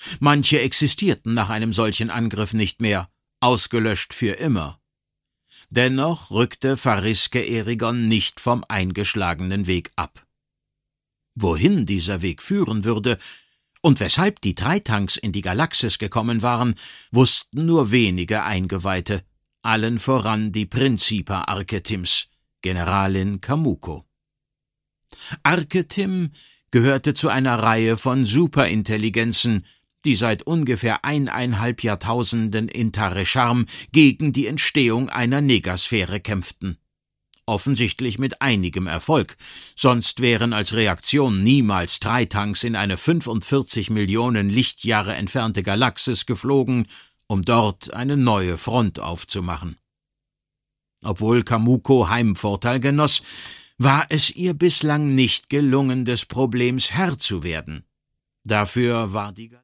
Manche existierten nach einem solchen Angriff nicht mehr, ausgelöscht für immer. Dennoch rückte Fariske-Erigon nicht vom eingeschlagenen Weg ab. Wohin dieser Weg führen würde und weshalb die Treitanks in die Galaxis gekommen waren, wussten nur wenige Eingeweihte, allen voran die Principa Archetims, Generalin Camuco. Archetim gehörte zu einer Reihe von Superintelligenzen, die seit ungefähr 1,5 Jahrtausenden in Taresharm gegen die Entstehung einer Negasphäre kämpften. Offensichtlich mit einigem Erfolg, sonst wären als Reaktion niemals Treitanks in eine 45 Millionen Lichtjahre entfernte Galaxis geflogen, um dort eine neue Front aufzumachen. Obwohl Camuco Heimvorteil genoss, war es ihr bislang nicht gelungen, des Problems Herr zu werden. Dafür war die